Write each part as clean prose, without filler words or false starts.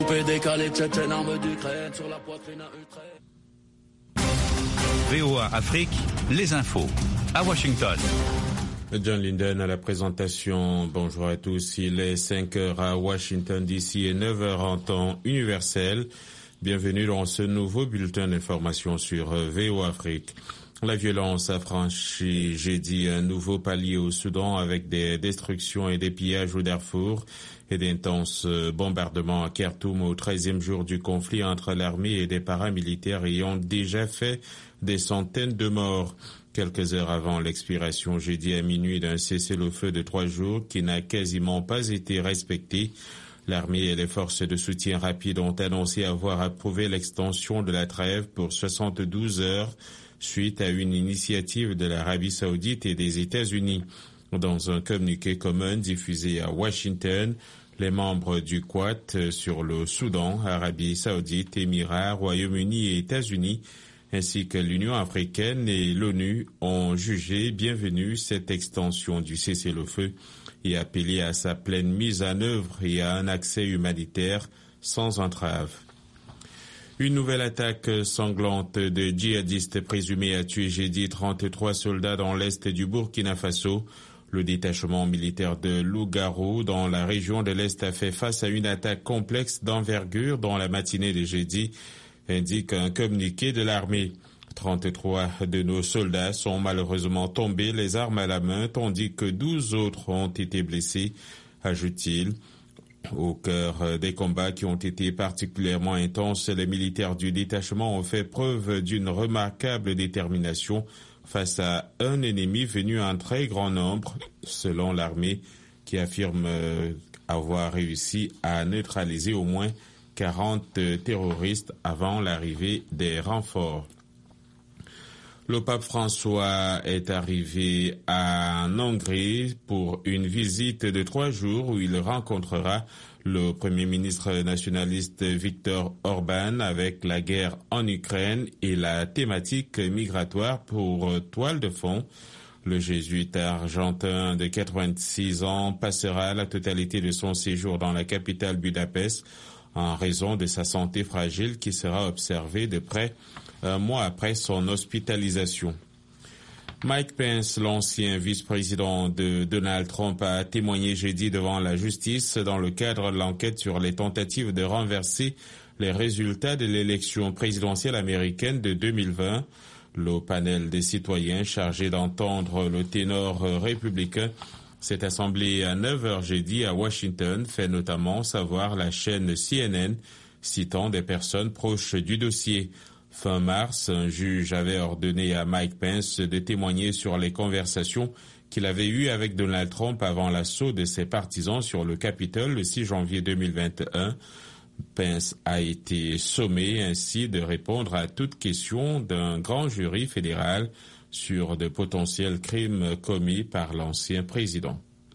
VOA Afrique, les infos. À Washington. John Linden à la présentation. Bonjour à tous. Il est 5 heures à Washington DC et 9 heures en temps universel. Bienvenue dans ce nouveau bulletin d'information sur VOA Afrique. La violence a franchi jeudi un nouveau palier au Soudan avec des destructions et des pillages au Darfour et d'intenses bombardements à Khartoum au 13e jour du conflit entre l'armée et des paramilitaires ayant déjà fait des centaines de morts. Quelques heures avant l'expiration jeudi à minuit d'un cessez-le-feu de 3 jours qui n'a quasiment pas été respecté, l'armée et les forces de soutien rapide ont annoncé avoir approuvé l'extension de la trêve pour 72 heures suite à une initiative de l'Arabie saoudite et des États-Unis. Dans un communiqué commun diffusé à Washington, les membres du Quad sur le Soudan, Arabie saoudite, Émirats, Royaume-Uni et États-Unis, ainsi que l'Union africaine et l'ONU ont jugé bienvenue cette extension du cessez-le-feu et appelé à sa pleine mise en œuvre et à un accès humanitaire sans entrave. Une nouvelle attaque sanglante de djihadistes présumés a tué jeudi 33 soldats dans l'est du Burkina Faso. Le détachement militaire de Lougarou dans la région de l'Est a fait face à une attaque complexe d'envergure dans la matinée de jeudi, indique un communiqué de l'armée. 33 de nos soldats sont malheureusement tombés les armes à la main, tandis que 12 autres ont été blessés, ajoute-t-il. Au cœur des combats qui ont été particulièrement intenses, les militaires du détachement ont fait preuve d'une remarquable détermination face à un ennemi venu en très grand nombre, selon l'armée, qui affirme avoir réussi à neutraliser au moins 40 terroristes avant l'arrivée des renforts. Le pape François est arrivé en Hongrie pour une visite de 3 jours où il rencontrera le Premier ministre nationaliste Viktor Orban avec la guerre en Ukraine et la thématique migratoire pour toile de fond. Le jésuite argentin de 86 ans passera la totalité de son séjour dans la capitale Budapest en raison de sa santé fragile qui sera observée de près un mois après son hospitalisation. Mike Pence, l'ancien vice-président de Donald Trump, a témoigné jeudi devant la justice dans le cadre de l'enquête sur les tentatives de renverser les résultats de l'élection présidentielle américaine de 2020. Le panel des citoyens chargé d'entendre le ténor républicain s'est assemblé à 9 heures jeudi à Washington, fait notamment savoir la chaîne CNN, citant des personnes proches du dossier. Fin mars, un juge avait ordonné à Mike Pence de témoigner sur les conversations qu'il avait eues avec Donald Trump avant l'assaut de ses partisans sur le Capitole le 6 janvier 2021. Pence a été sommé ainsi de répondre à toute question d'un grand jury fédéral sur de potentiels crimes commis par l'ancien président.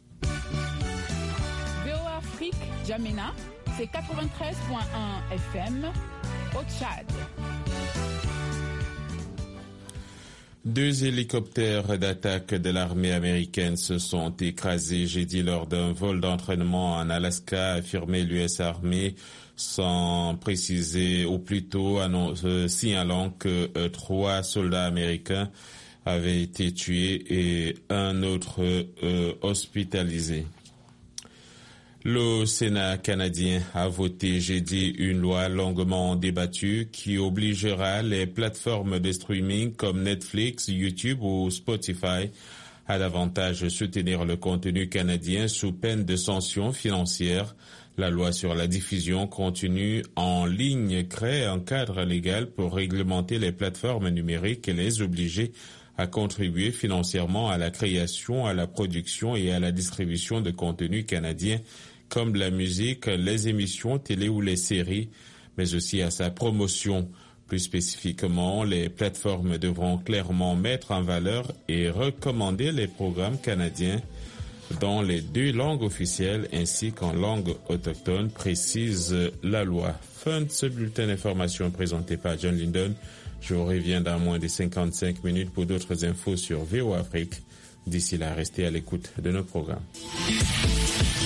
VOA Afrique, Jamena, c'est 93.1 FM au Tchad. 2 hélicoptères d'attaque de l'armée américaine se sont écrasés jeudi lors d'un vol d'entraînement en Alaska, a affirmé l'US Army, sans préciser ou plutôt signalant que 3 soldats américains avaient été tués et un autre hospitalisé. Le Sénat canadien a voté jeudi une loi longuement débattue qui obligera les plateformes de streaming comme Netflix, YouTube ou Spotify à davantage soutenir le contenu canadien sous peine de sanctions financières. La loi sur la diffusion continue en ligne crée un cadre légal pour réglementer les plateformes numériques et les obliger à contribuer financièrement à la création, à la production et à la distribution de contenus canadiens comme la musique, les émissions télé ou les séries, mais aussi à sa promotion. Plus spécifiquement, les plateformes devront clairement mettre en valeur et recommander les programmes canadiens dans les 2 langues officielles ainsi qu'en langue autochtone, précise la loi. Fin de ce bulletin d'information présenté par John Linden. Je reviens dans moins de 55 minutes pour d'autres infos sur VOA Afrique. D'ici là, restez à l'écoute de nos programmes.